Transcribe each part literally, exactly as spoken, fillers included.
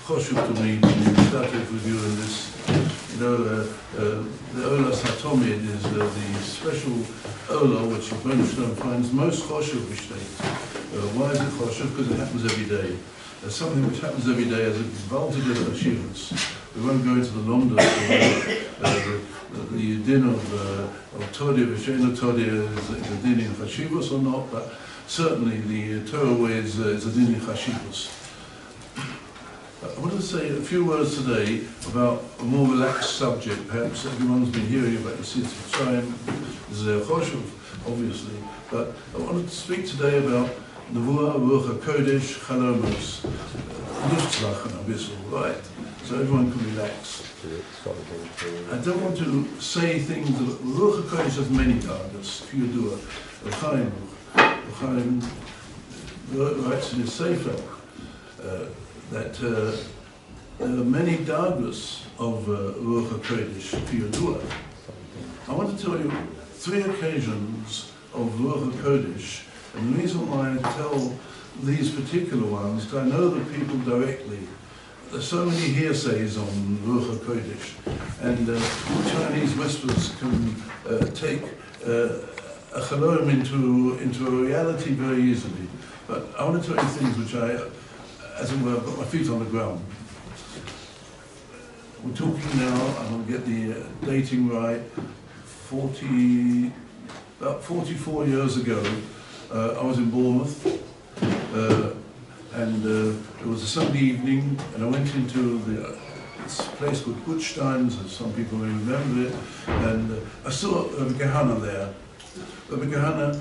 choshev to me to be started with you in this. You know, uh, uh, the Ola Satomid is uh, the special Ola which Bernstein finds most choshev b'shteit. Uh, why is it choshev? Because it happens every day. Uh, something which happens every day as a vaulted achievements. We won't go into the Lomda, uh, uh, the, the din of uh, of Todia, Vishena Todia is a din in Chashivos or not, but certainly the uh, Torah way is, uh, is a din in Chashivos. I want to say a few words today about a more relaxed subject. Perhaps everyone's been hearing about the Sitz Mitzrayim, Zeh Choshev, obviously, but I wanted to speak today about Nevuah, Ruach HaKodesh, Chalomos, Luftzlach and Abyssal, right? So everyone can relax. I don't want to say things that Ruach HaKodesh has many targets. Kiyodua, Chaim, Chaim writes in his Sefer uh, that uh, there are many dargos of uh, Ruach HaKodesh, Kiyodua. I want to tell you three occasions of Ruach HaKodesh, and the reason why I tell these particular ones, because I know the people directly. There's so many hearsays on Ruach HaKodesh, and uh, Chinese whispers can uh, take uh, a chalom into, into a reality very easily. But I want to tell you things which I, as it were, got my feet on the ground. We're talking now, I'm going to get the uh, dating right, forty, about forty-four years ago, uh, I was in Bournemouth. Uh, And uh, it was a Sunday evening, and I went into the, uh, this place called Gutstein's, as some people may remember it, and uh, I saw Rabbi Gehanna there. Rabbi Gehanna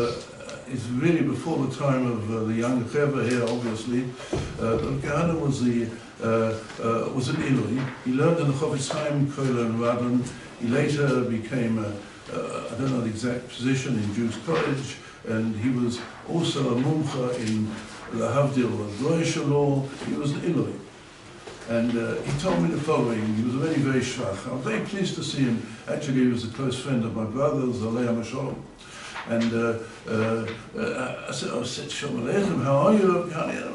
uh, is really before the time of uh, the younger Chevra here, obviously. Uh, Rabbi Gehanna was, the, uh, uh, was an Ilui. He learned in the Chofetz Chaim, Koil and Radon. He later became, a, uh, I don't know the exact position, in Jews College, and he was also a mumcha in the Havdil of Goyish law. He was an Ilui. And uh, he told me the following. He was already very shvach. I'm very pleased to see him. Actually, he was a close friend of my brother's, Aleichem Hashalom. And uh, uh, uh, I said, I said, Shalom Aleichem, how are you?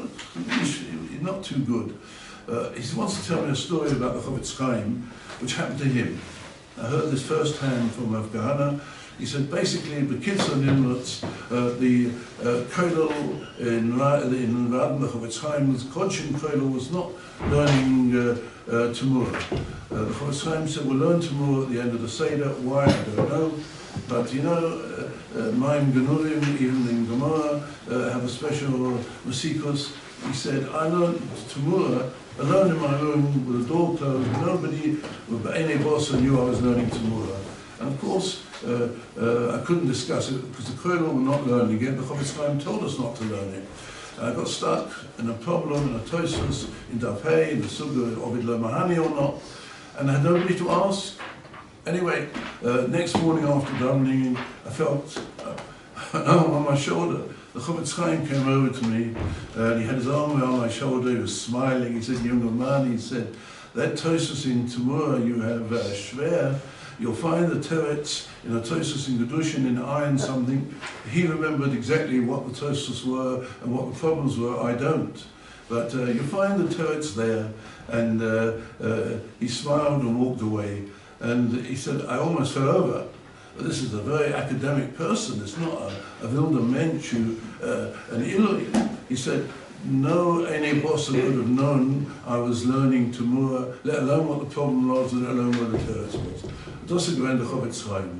He's not too good. Uh, he wants to tell me a story about the Chofetz Chaim, which happened to him. I heard this firsthand from Rav Gehanna. He said basically, B'kitzur Nimrutz, uh, the uh, Koilel in in Radon, the Chofetz Chaim, the Kodshin Koilel was not learning uh, uh, Tamura. Uh, the Chofetz Chaim said, we'll learn Tamura at the end of the Seder. Why? I don't know. But you know, Maim Genurim, even in Gemara, uh, have a special Masikus. He said, I learned Tamura alone in my room with a door closed. Nobody, with any boss, knew I was learning Tamura. And of course, uh, uh, I couldn't discuss it because the Koilel were not learning it. The Chofetz Chaim told us not to learn it. I got stuck in a problem, in a Tosfos, in Daf Hey, in the Suga of Ovid Lo Mahani or not, and I had nobody to ask. Anyway, uh, next morning after davening, I felt uh, an arm on my shoulder. The Chofetz Chaim came over to me, uh, and he had his arm around my shoulder. He was smiling. He said, "Younger man," he said, "that Tosfos in Tamura you have uh, shver. You'll find the Teretz in a Tosfos in Gedushin in iron something." He remembered exactly what the Tosfos were and what the problems were. I don't. But uh, you'll find the Teretz there. And uh, uh, he smiled and walked away. And he said, I almost fell over. This is a very academic person. It's not a, a Vilna Mensch, uh, an Ilui. He said, no any boss would have known I was learning Tamura, let alone what the problem was, let alone what the Teretz was. Doesn't go into Chofetz Chaim.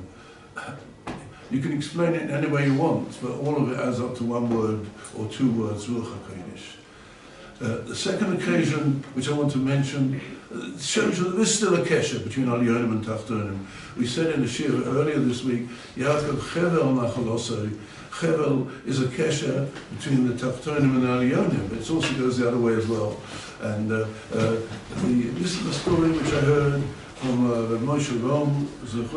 You can explain it in any way you want, but all of it adds up to one word or two words, Ruach HaKodesh. Uh, the second occasion, which I want to mention, uh, shows you that there's still a kesher between Alyonim and Tachtonim. We said in the Shir earlier this week, Yaakov Chevel Nachalosai. Chevel is a kesher between the Tachtonim and Alyonim, but it also goes the other way as well. And uh, uh, the, this is the story which I heard from uh, Moshe Rom,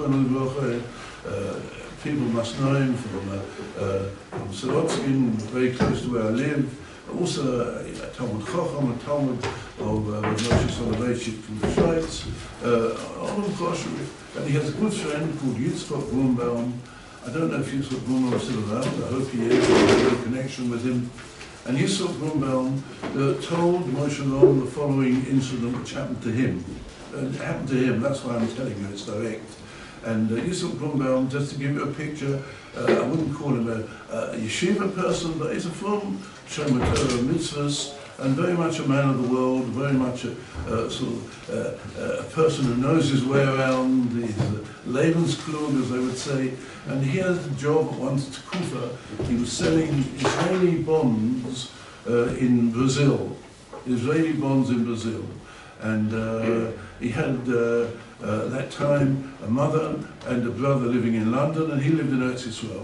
uh, people must know him from, uh, uh, from Sorotskin, very close to where I live. Also, uh, a Talmud Chacham, a Talmud of uh, Moshe Soloveitchik from the Schweiz, uh, and he has a good friend called Yitzchak Grunbaum. I don't know if Yitzchak Grunbaum is still around. I hope he is. I have a connection with him. And Yitzchak Grunbaum uh, told Moshe Lon the following incident which happened to him. Uh, it happened to him, that's why I'm telling you it's direct. And uh, Yitzchak Grunbaum, just to give you a picture, uh, I wouldn't call him a, a yeshiva person, but he's a from Shomer Torah mitzvahs, and very much a man of the world, very much a, uh, sort of, uh, a person who knows his way around, he's a Lebensklug, as they would say, and he had a job once to Kufa. He was selling Israeli bonds uh, in Brazil, Israeli bonds in Brazil, and uh, he had uh, uh, that time a mother and a brother living in London, and he lived in Eretz Yisrael.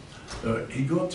Uh, he got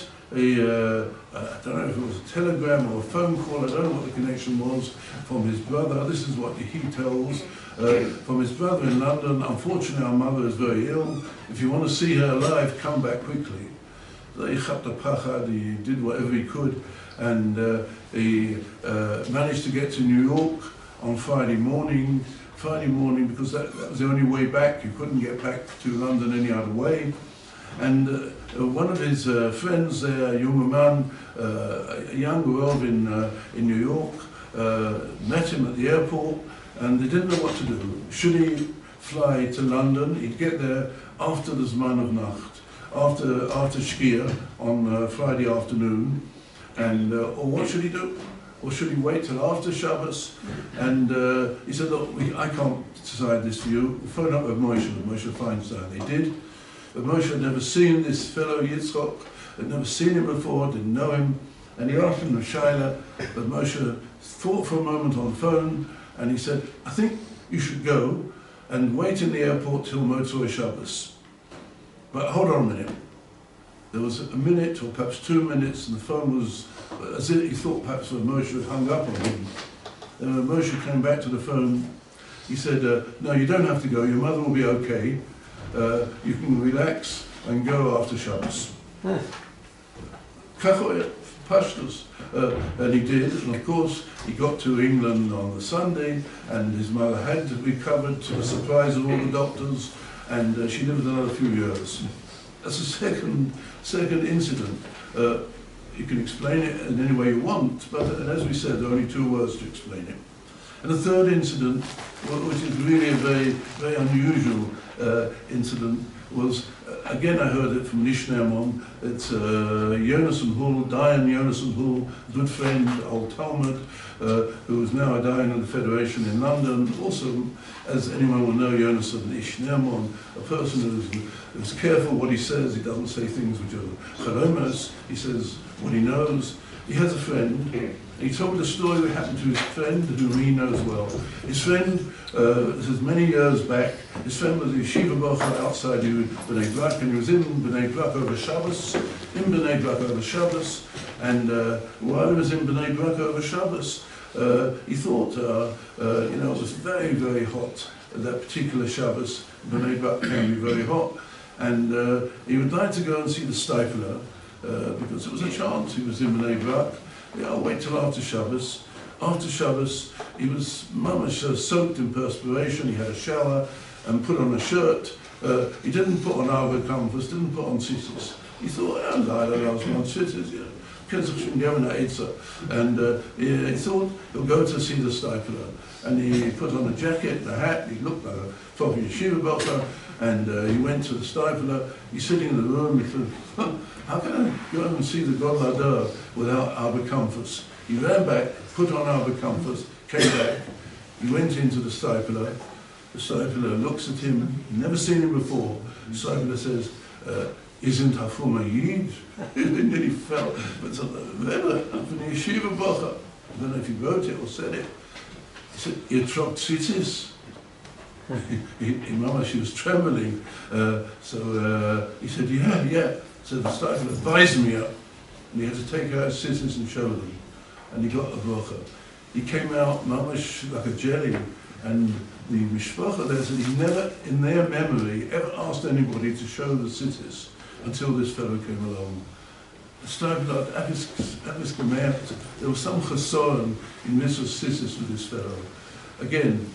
a, uh, I don't know if it was a telegram or a phone call, I don't know what the connection was, from his brother. This is what he tells, uh, from his brother in London. Unfortunately, our mother is very ill. If you want to see her alive, come back quickly. So he chat the pachad, he did whatever he could, and uh, he uh, managed to get to New York on Friday morning. Friday morning, because that, that was the only way back. You couldn't get back to London any other way. And uh, one of his uh, friends there, a young man, uh, a young girl in, uh, in New York, uh, met him at the airport, and they didn't know what to do. Should he fly to London? He'd get there after the Zman of Nacht, after, after Shkia on uh, Friday afternoon, and, uh, or what should he do? Or should he wait till after Shabbos? And uh, he said, look, we, I can't decide this for you. Phone up with Moshe, Moshe Feinstein. They did. But Moshe had never seen this fellow Yitzchak, had never seen him before, didn't know him. And he asked him the Shaila, but Moshe thought for a moment on the phone, and he said, I think you should go and wait in the airport till Motzei Shabbos. But hold on a minute. There was a minute, or perhaps two minutes, and the phone was, as if he thought perhaps that Moshe had hung up on him. And when Moshe came back to the phone, he said, uh, no, you don't have to go, your mother will be okay. Uh, you can relax and go after Shabbos. Kachoy, Pashtus. Uh, and he did, and of course he got to England on the Sunday, and his mother had recovered to the surprise of all the doctors, and uh, she lived another few years. That's a second, second incident. Uh, you can explain it in any way you want, but uh, as we said, there are only two words to explain it. And the third incident, which is really a very, very unusual uh, incident, was, uh, again I heard it from Nish Nermon. It's uh, Yonason Hull, Dayan Yonason Hull, good friend, old Talmud, uh, who is now a Dayan of the Federation in London. Also, as anyone will know, Yonason Nish Nermon, a person who's, who's careful what he says. He doesn't say things which are chalomas. He says what he knows. He has a friend. He told the story that happened to his friend, whom he knows well. His friend, uh, this is many years back, his friend was a yeshiva bocher outside B'nai Brak, and he was in B'nai Brak over Shabbos, in B'nai Brak over Shabbos, and uh, while he was in B'nai Brak over Shabbos, uh, he thought, uh, uh, you know, it was very, very hot at that particular Shabbos. B'nai Brak can be very hot, and uh, he would like to go and see the Stifler, uh, because it was a chance. He was in B'nai Brak. Yeah, I'll wait till after Shabbos. After Shabbos, he was mamash uh, soaked in perspiration. He had a shower and put on a shirt. Uh, he didn't put on Arba Comforts, didn't put on tzitzis. He thought, oh, I don't know, on tzitzis, you know. And uh, he, he thought he'll go to see the Stifler. And he put on a jacket, a hat, he looked like a proper yeshiva bocher, and uh, he went to the Stifler. He's sitting in the room, he thought, how can I go and see the God Ladar without Arba Comforts? He ran back, put on Arba Comforts, came back, he went into the Stifler. The Stifler looks at him, never seen him before. The Stifler says, uh, isn't Hafuma Yid? He nearly fell. But it's a Rebbe, from the yeshiva bocher. I don't know if he wrote it or said it. He said, you trocked tzitzis? Mama, she was trembling. Uh, so uh, he said, yeah, yeah. So the Stifler advised me up. And he had to take out his scissors and show them. And he got a bracha. He came out, mamash, like a jelly. And the mishpacha there said he never, in their memory, ever asked anybody to show the scissors until this fellow came along. The Stifler, at his, at his command, there was some chasson in Mitzvah scissors with this fellow. Again,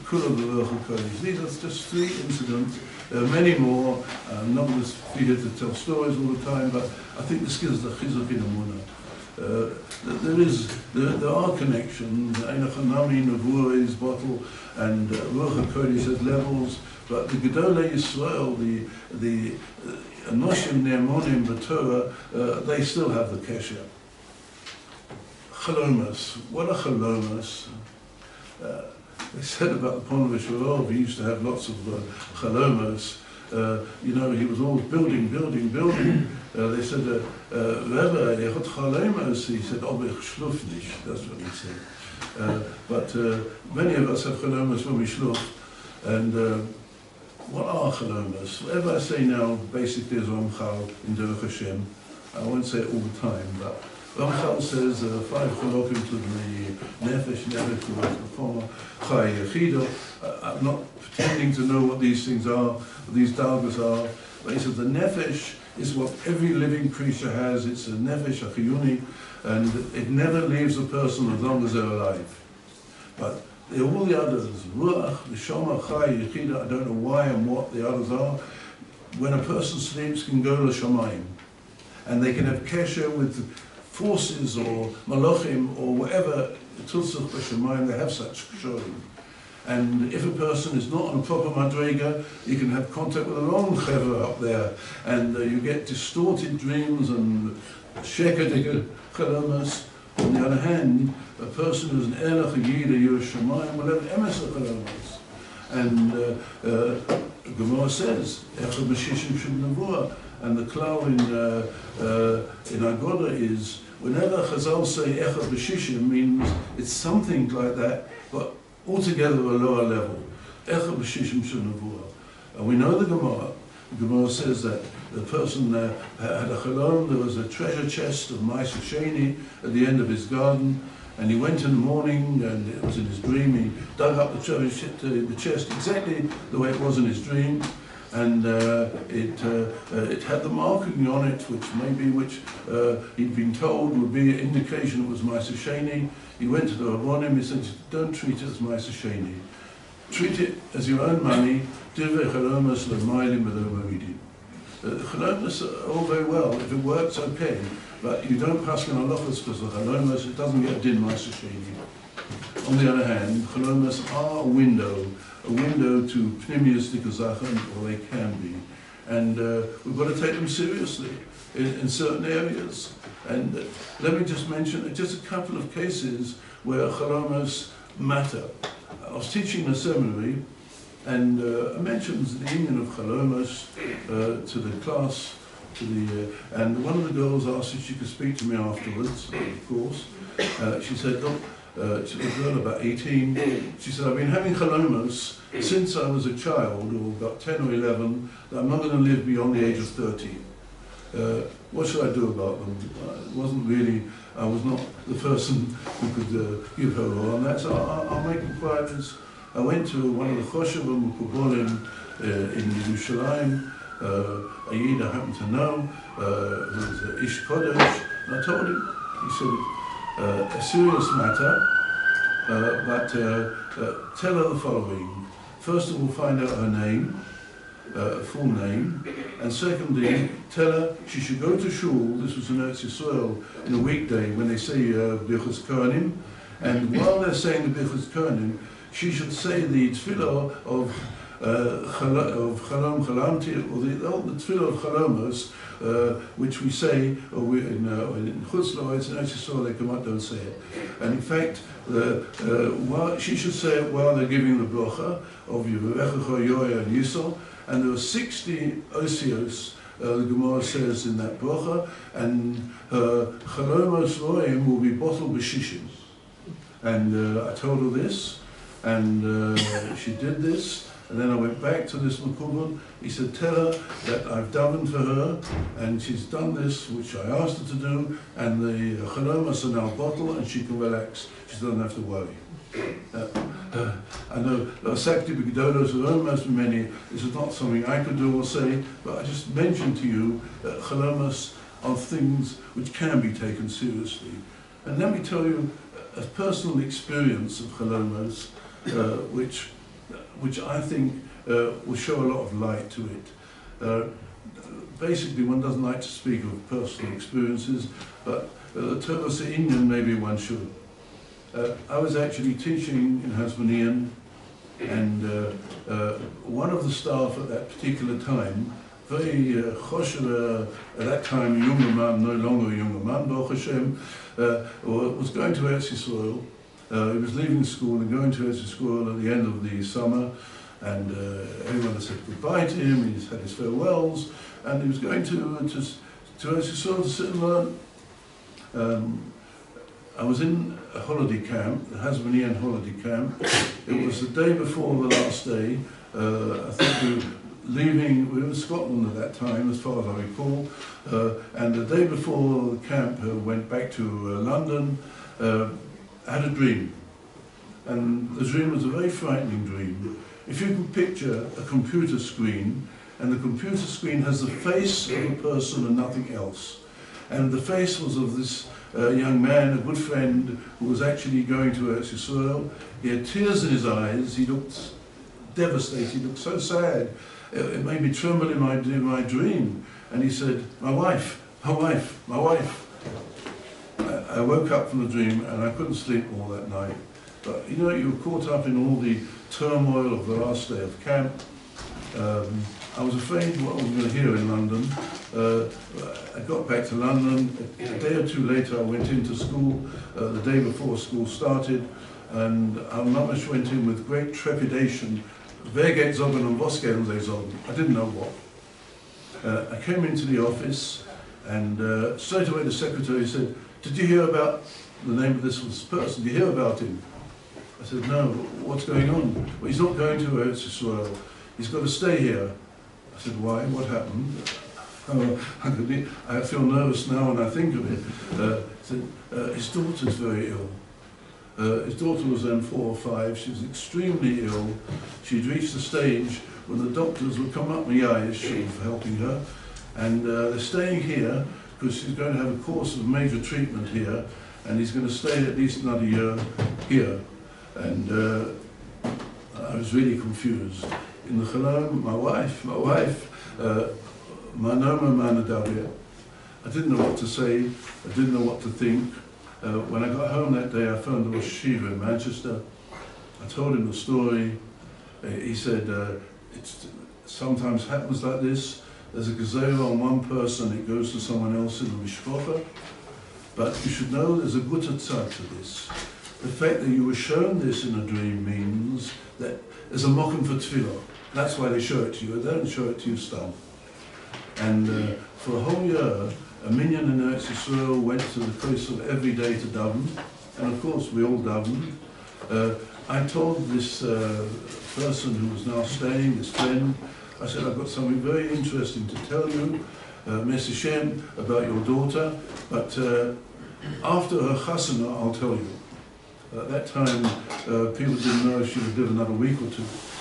these are just three incidents. There are many more. I'm not going to be here to tell stories all the time, but I think this gives the chizuk in Amunah. uh, there is, there, there are connections. Ein Hanami, Navura is bottle, and uh, Ruach HaKodesh has levels, but the Gedolei Yisrael, the the uh, Anoshim Ne'emonim B'Torah, uh, they still have the kesher. Chalomas, what are chalomas? Uh, they said about the Ponevezh Rov, he used to have lots of uh, chalomas. Uh, you know, he was always building, building, building. Uh, they said, uh, uh, Rebbe, er hat chalomas. He said, oh, ich schluf nicht. That's what he said. Uh, but uh, many of us have chalomas when we schluf. And uh, what are chalomas? Whatever I say now, basically is Ramchal in Derech Hashem. I won't say it all the time, but Ramchal says uh, five chalokim to the nefesh, nefesh to the former chay yechido. I'm not pretending to know what these things are, what these dargas are, but he says the nefesh is what every living creature has. It's a nefesh, a chiyuni, and it never leaves a person as long as they're alive. But all the others, ruach, neshama, chay, yechida, I don't know why and what the others are. When a person sleeps, can go to shamayim, and they can have kesher with forces or malachim or whatever, tulsach b'shamayim, they have such kshorim. And if a person is not on a proper madrega, you can have contact with a long chever up there, and uh, you get distorted dreams and shekadik chalamas. On the other hand, a person who's an erach, a yid, a yerushamayim, will have emes chalamas. And uh, uh, Gemara says, echad b'shishim shel nevuah, and the klal in uh, uh, in Agoda is, whenever Chazal say echad b'shishim, means it's something like that, but altogether a lower level. Echad b'shishim shel nevuah. And we know the Gemara. The Gemara says that the person uh, had a chalom, there was a treasure chest of Ma'aser Sheni at the end of his garden, and he went in the morning, and it was in his dream, he dug up the treasure ch the chest exactly the way it was in his dream, and uh, it uh, uh, it had the marking on it, which maybe which uh, he'd been told would be an indication it was Ma'aser Sheni. He went to the Rabbonim, he said, don't treat it as Ma'aser Sheni. Treat it as your own money. Divrei chalomas l'maylim v'lo moridim. Chalomas are all very well. If it works, okay. But you don't pass on halachas because the chalomas, it doesn't get din Ma'aser Sheni. On the other hand, chalomas are a window, a window to pnimius dikazachan, or they can be. And uh, we've got to take them seriously in, in certain areas. And uh, let me just mention just a couple of cases where chalomas matter. I was teaching in a seminary, and uh, I mentioned the union of chalomas uh, to the class, to the, uh, and one of the girls asked if she could speak to me afterwards, of course. Uh, she said, look, uh, she was a girl about eighteen, she said, I've been having chalomas since I was a child, or about ten or eleven, that I'm not going to live beyond the age of thirty. Uh, what should I do about them? It wasn't really, I was not the person who could uh, give her all on that, so I'll, I'll make inquiries. I went to one of the Choshavim Mukubolim uh, in Yerushalayim, uh, a Yid I happen to know, uh, who was uh, Ish Kodesh, and I told him, he said, uh, a serious matter, uh, but uh, uh, tell her the following. First of all, find out her name, uh, full name, and secondly, tell her she should go to shul, this was in Eretz Yisrael, in a weekday when they say uh, Birchas Kohanim, and while they're saying the Birchas Kohanim, she should say the tefillah of uh, of Chalom Chalamti, or the, oh, the tefillah of Chalomos, uh, which we say, or we, in, uh, in Chutz La'aretz, in Eretz Yisrael, they come out, don't say it. And in fact, uh, uh, while, she should say it while they're giving the bracha of Yevarechecha, Yoya, and Yisrael. And there are sixty osios, uh, the Gemara says in that bracha, and her Chalomos Roim will be bottled b'shishim. And uh, I told her this, and uh, she did this, and then I went back to this Mekubal. He said, tell her that I've davened for her, and she's done this, which I asked her to do, and the Chalomas are now bottled, and she can relax. She doesn't have to worry. Uh, uh, I know Sakti B'Gedolos are almost many. This is not something I could do or say, but I just mentioned to you that Chalomas are things which can be taken seriously. And let me tell you a personal experience of Chalomas, uh, which, which I think uh, will show a lot of light to it. Uh, basically, one doesn't like to speak of personal experiences, but uh, Turtles Indian, maybe one should. Uh, I was actually teaching in Hasmonean, and uh, uh, one of the staff at that particular time, very choshev, uh, at that time a younger man, no longer a younger man, Baruch Hashem, uh, was going to Eretz Yisrael. Uh, he was leaving school and going to Eretz Yisrael at the end of the summer, and uh, everyone had said goodbye to him, he's had his farewells, and he was going to, to, to Eretz Yisrael to sit and learn. Um, I was in a holiday camp, the Hasmonean holiday camp. It was the day before the last day. Uh, I think we were leaving, we were in Scotland at that time, as far as I recall. Uh, and the day before the camp uh, went back to uh, London, uh, I had a dream. And the dream was a very frightening dream. If you can picture a computer screen, and the computer screen has the face of a person and nothing else. And the face was of this uh, young man, a good friend, who was actually going to Eretz Yisrael. He had tears in his eyes, he looked devastated, he looked so sad. It, it made me tremble in my, in my dream. And he said, my wife, my wife, my wife. I, I woke up from the dream and I couldn't sleep all that night. But you know, you were caught up in all the turmoil of the last day of camp. Um, I was afraid what I was going to hear in London. Uh, I got back to London. A day or two later I went into school, uh, the day before school started, and our mamash went in with great trepidation. Wer geht zogen und was gehen sie zogen? I didn't know what. Uh, I came into the office, and uh, straight away the secretary said, did you hear about the name of this person? Did you hear about him? I said, no, what's going on? Well, he's not going to Eretz Yisrael. He's got to stay here. I said, why? What happened? Oh, I feel nervous now when I think of it. Uh, said, uh, his daughter's very ill. Uh, his daughter was then four or five. She was extremely ill. She'd reached the stage when the doctors would come up my eyes for helping her. And uh, they're staying here because she's going to have a course of major treatment here. And he's going to stay at least another year here. And uh, I was really confused. In the Chalom, my wife, my wife, uh, my Noma Manadaria. I didn't know what to say, I didn't know what to think. Uh, when I got home that day, I phoned the Rosh Yeshiva in Manchester. I told him the story. Uh, he said, uh, it sometimes happens like this. There's a gazelle on one person, it goes to someone else in the mishpacha. But you should know there's a gutta tzad to this. The fact that you were shown this in a dream means that there's a mokum for tefillah. That's why they show it to you. They don't show it to you stam. And uh, for a whole year, a minyan in Eretz Yisrael went to the Kosel every day to daven. And of course, we all davened. Uh, I told this uh, person who was now staying, this friend, I said, I've got something very interesting to tell you, uh, Mister Shem, about your daughter, but uh, after her chasana, I'll tell you. At that time, uh, people didn't know she would live another week or two.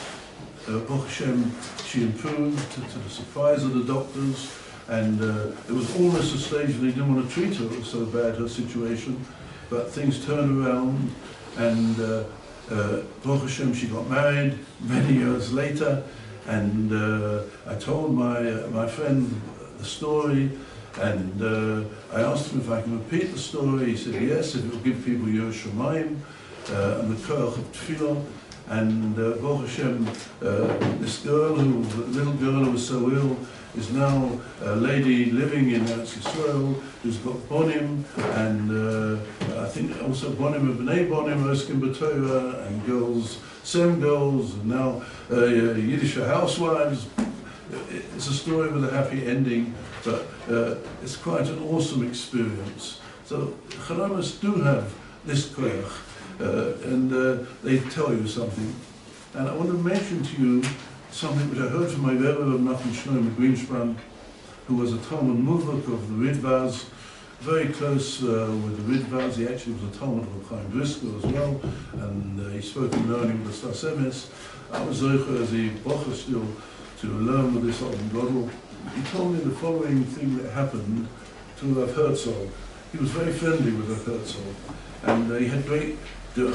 Uh, Baruch Hashem, she improved to, to the surprise of the doctors, and uh, it was almost a stage when they didn't want to treat her, it was so bad, her situation. But things turned around, and uh, uh, Baruch Hashem, she got married many years later, and uh, I told my, uh, my friend the story, and uh, I asked him if I can repeat the story. He said yes, if it will give people Yiras Shamayim uh, and the koach of tefillah. And uh, Baruch Hashem, uh, this girl, who, little girl who was so ill, is now a lady living in Eretz Yisrael who's got bonim, and uh, I think also bonim of bnei bonim, oskim b'Torah, and girls, sem girls, and now uh, Yiddish housewives. It's a story with a happy ending, but uh, it's quite an awesome experience. So Chalamas do have this koach. Uh, and uh, they tell you something. And I want to mention to you something which I heard from my Rebbe of Nachum Shlomo Greenspan, who was a Talmud Muvak of the Ridvaz, very close uh, with the Ridvaz. He actually was a Talmud of Chaim Briscoe as well, and uh, he spoke in learning with the Stas Emes. I was Zocher as a Bocher still to learn with this Alton Godel. He told me the following thing that happened to Rav Herzog. He was very friendly with Rav Herzog, and uh, he had great The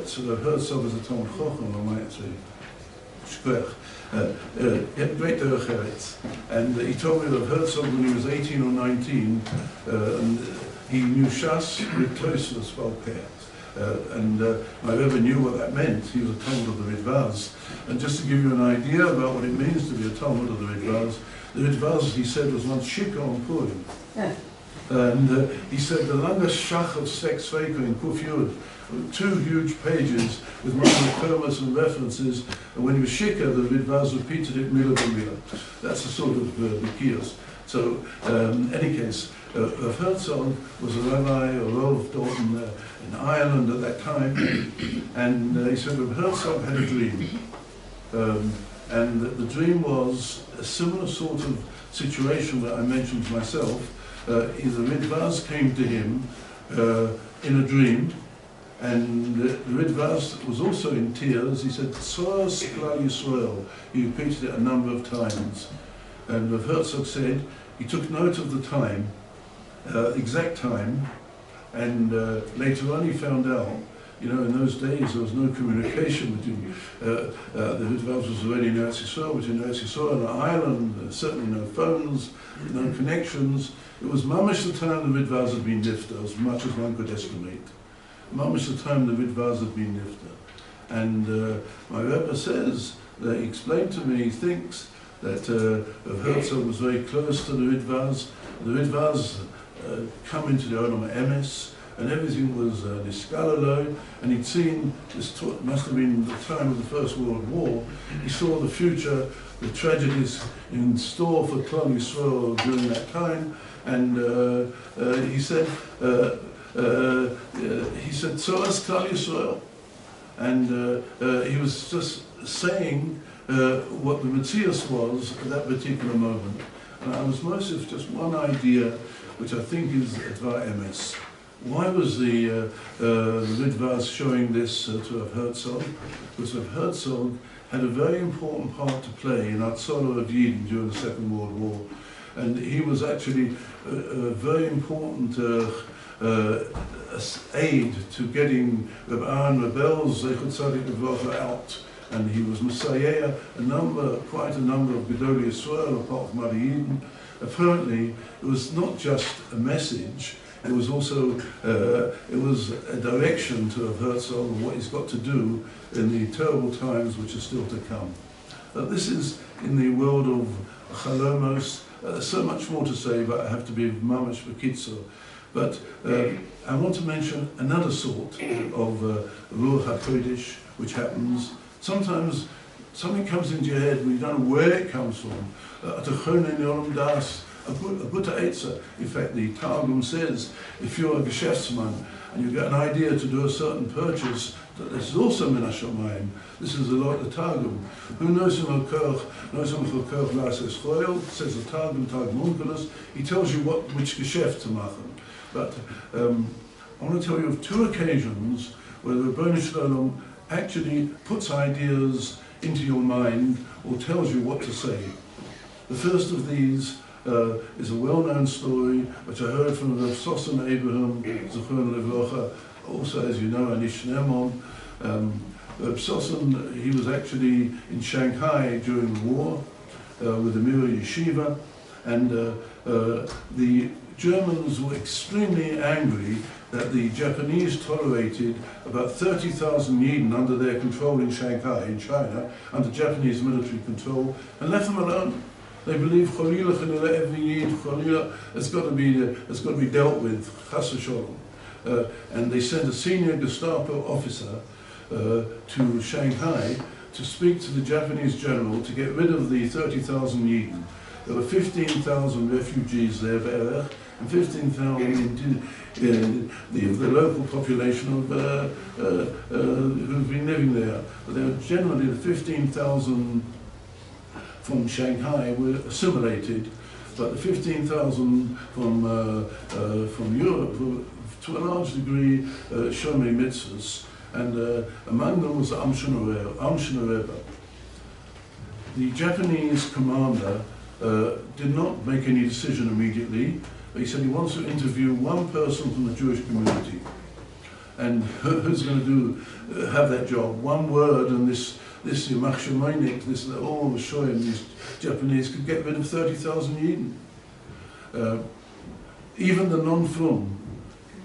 Herzog is a Talmud Chacham, I might say, Shkrech. Uh, uh, he had great derech, and uh, he told me that Herzog, when he was eighteen or nineteen, uh, and he knew Shas with Tosfos Balpeh. Uh, and uh, I never knew what that meant. He was a Talmud of the Ritvaz. And just to give you an idea about what it means to be a Talmud of the Ritvaz, the Ritvaz, he said, was once Shikar on Purim. Yeah. And uh, he said the longest Shach of Sex Faker in Kuf Yud, two huge pages with Kermas and references, and when he was Shikar, the Ritvaz repeated it mila by mila. That's a sort of uh, Nikios. So, um, in any case, uh, Rav Herzog was a rabbi, a Rav Dalton uh, in Ireland at that time, and uh, he said Rav Herzog had a dream. Um, and the, the dream was a similar sort of situation that I mentioned to myself. Uh, the Ritvaz came to him uh, in a dream, and uh, the Ritvaz was also in tears. He said, Tzos Klal Yisrael. He repeated it a number of times. And Rav Herzog said, he took note of the time, uh, exact time, and uh, later on he found out, you know, in those days there was no communication between, uh, uh, the Ritvaz was already in Eretz Yisrael, between Eretz Yisrael and Ireland, uh, certainly no phones, no connections. It was mamish the time the Ritvaz had been nifta, as much as one could estimate. Mamish the time the Ritvaz had been nifta. And uh, my Rebbe says, that he explained to me, he thinks, that uh, Herzog was very close to the Ritvaz. The Ritvaz uh, come into the Olam Emes, and everything was uh, niskalalo, and he'd seen, this must have been the time of the First World War, he saw the future, the tragedies in store for Klal Yisrael during that time, and uh, uh, he said, uh, uh, uh, he said, so as Klal Yisrael. And uh, uh, he was just saying Uh, what the Matthias was at that particular moment. And I was most of just one idea, which I think is Dvar Emes. Why was the, uh, uh, the Ritvaz showing this uh, to Rav Herzog? Because Rav Herzog had a very important part to play in Hatzalah of Yidden during the Second World War. And he was actually a, a very important uh, uh, aid to getting Rav Aaron Rebel's Zechut Tzadik Levracha out. And he was Messiah, a number, quite a number of Gedolei Yisrael, apart from Adi Eden. Apparently, it was not just a message, it was also, uh, it was a direction to Rav Herzog of what he's got to do in the terrible times which are still to come. Uh, this is in the world of Chalomos. Uh, so much more to say, but I have to be mamash b'kitzur. But uh, I want to mention another sort of uh, Ruach HaKodesh, which happens. Sometimes something comes into your head and you don't know where it comes from. At a chonen yolom das, a guta etza. In fact, the Targum says, if you're a geschäftsman and you get an idea to do a certain purchase, that this is also min hashamayim. This is a lot of the Targum. Who knows him hakoch, knows him hakoch lases choil, says the Targum, Targum Onkelos. He tells you what which geschäft to machen. But um, I want to tell you of two occasions where the Rebbeinu Shalom actually puts ideas into your mind or tells you what to say. The first of these uh, is a well-known story which I heard from Rav Sosan Abraham, Zechron Levracha, also, as you know, Anish Nemon. Um, Rav Sosan, he was actually in Shanghai during the war uh, with the Mira Yeshiva, and uh, uh, the Germans were extremely angry that the Japanese tolerated about thirty thousand Yidden under their control in Shanghai, in China, under Japanese military control, and left them alone. They believe Cholila Chanila every Yid, Cholila has got to be has got to be dealt with, Chas v'sholom. Uh, and they sent a senior Gestapo officer uh, to Shanghai to speak to the Japanese general to get rid of the thirty thousand Yidden. There were fifteen thousand refugees there, Be'erech, and fifteen thousand uh, the, the local population of, uh, uh, uh, who've been living there. But they were generally the fifteen thousand from Shanghai were assimilated, but the fifteen thousand from, uh, uh, from Europe were to a large degree uh, Shomei Mitzvahs, and uh, among them was the Amshana Rebbe. The Japanese commander uh, did not make any decision immediately. He said he wants to interview one person from the Jewish community. And who's going to do uh, have that job? One word, and this this Yamach Shemoinik, this all was showing these Japanese could get rid of thirty thousand Yidden. Uh, even the non-Frum,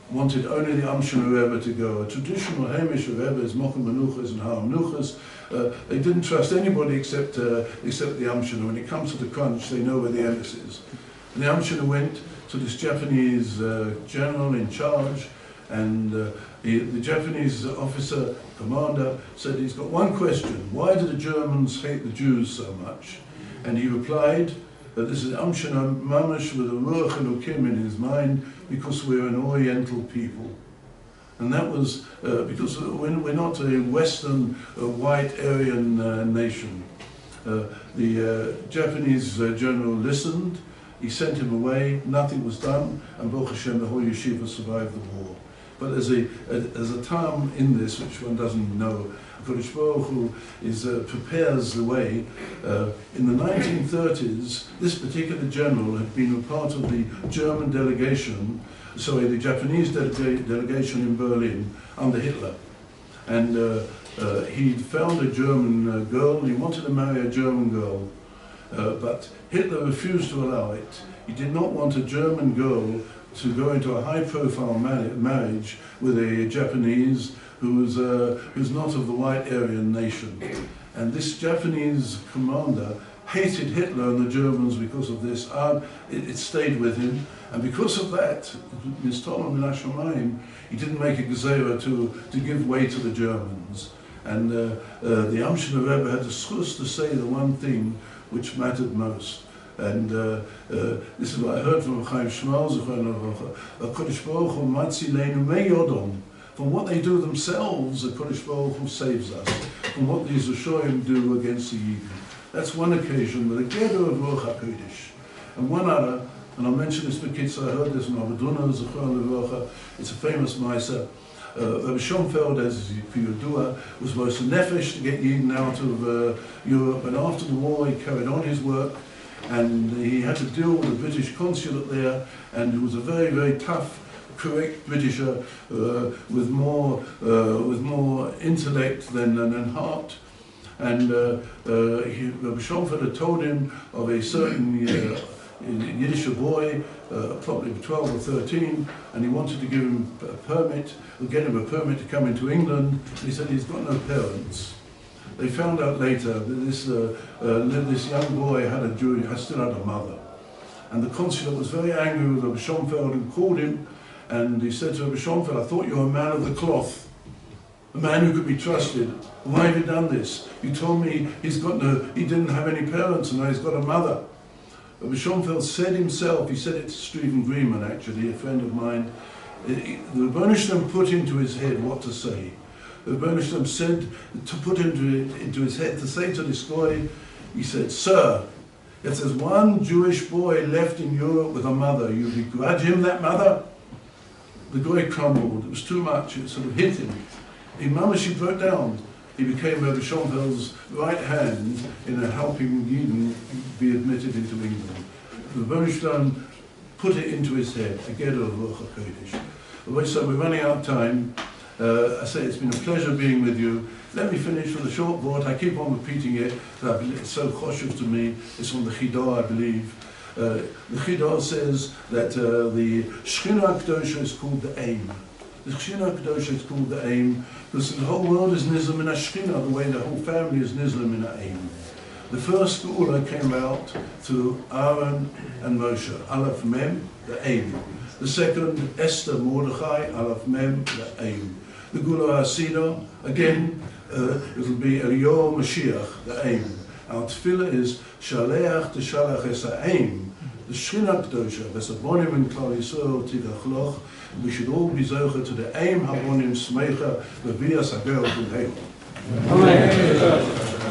wanted only the Am Shana Rebbe to go. A traditional Hamish Rebbe is Mocha Menuchas and Har Menuchas. Uh, they didn't trust anybody except uh, except the Am Shana. When it comes to the crunch, they know where the emes is. And the Am Shana went to this Japanese uh, general in charge, and uh, he, the Japanese officer, commander, said he's got one question: why do the Germans hate the Jews so much? And he replied that this is Am Shana Mamash with a Ruach Elokim in his mind, because we're an Oriental people. And that was uh, because we're, we're not a Western, uh, white Aryan uh, nation. Uh, the uh, Japanese uh, general listened, he sent him away, nothing was done, and Baruch Hashem, the whole yeshiva survived the war. But there's a, a, there's a term in this which one doesn't know. Kodesh Baruch Hu is, uh, prepares the way. Uh, in the nineteen thirties, this particular general had been a part of the German delegation, sorry, the Japanese de delegation in Berlin under Hitler. And uh, uh, he found a German uh, girl, and he wanted to marry a German girl. Uh, but Hitler refused to allow it. He did not want a German girl to go into a high-profile marriage with a Japanese who was, uh, who's not of the white Aryan nation. And this Japanese commander hated Hitler and the Germans because of this. Uh, it, it stayed with him. And because of that, Miz Tolman Min HaShamayim, he didn't make a gezerah to, to give way to the Germans. And uh, uh, the Am Shana Rebbe had the schus to say the one thing which mattered most. And uh, uh, this is what I heard from Chaim Shmuel, Kodesh Baruch Hu matzi leinu meyodom. From what they do themselves, the Kodesh Baruch Hu saves us. From what these Rishonim do against the Yidden. That's one occasion with a Geder of Ruach HaKodesh. And one other, and I'll mention this because I heard this from Abaduna, Zechron Levacha, it's a famous Maisa. Uh, Rabbi Schonfeld, as for Yodua, was most nefesh to get Yidden out of uh, Europe, and after the war he carried on his work, and he had to deal with the British consulate there, and he was a very, very tough, correct Britisher uh, with more uh, with more intellect than, than, than heart. And uh, uh, he, Rabbi Schonfeld had told him of a certain uh, Yiddish boy, uh, probably twelve or thirteen, and he wanted to give him a permit, get him a permit to come into England. He said he's got no parents. They found out later that this, uh, uh, this young boy had a Jew, still had a mother. And the consulate was very angry with Rabbi Schonfeld and called him, and he said to Rabbi Schonfeld, I thought you were a man of the cloth, a man who could be trusted. Why have you done this? You told me he's got no, he didn't have any parents, and now he's got a mother. Rabbi Schonfeld said himself, he said it to Stephen Greenman actually, a friend of mine, the Rebbeinu Shalom put into his head what to say. The Rebbeinu Shalom said to put into, into his head, to say to this guy, he said, sir, if there's one Jewish boy left in Europe with a mother, you begrudge him that mother? The guy crumbled, it was too much, it sort of hit him. In Mamash, he broke down. He became Rabbi Schonfeld's right hand in a helping Yidden be admitted into England. The Rebbeinu Shalom put it into his head, a Geder of Ruach HaKodesh. So we're running out of time. Uh, I say it's been a pleasure being with you. Let me finish with a short word. I keep on repeating it. It's so choshev to me. It's from the Chidah, I believe. Uh, the Chidah says that uh, the Shechina Kedosha is called the aim. The Shechina Kedosha is called the aim because the whole world is Nizlam in a Shechina, the way the whole family is Nizlam in a aim. The first Geula came out through Aaron and Moshe, Aleph Mem, the aim. The second, Esther, Mordechai, Aleph Mem, the aim. The Geula HaSina, again, uh, it'll be Eliyahu Mashiach, the aim. Our tefillah is Shaleach Teshalach Es Ha'aim, the Shechina Kedosha, V'sabonim in Klal Yisrael Tigachloch. We should all be zocher to the aim Habonim Smecha V'Vias Hagel V'Heil. Amen.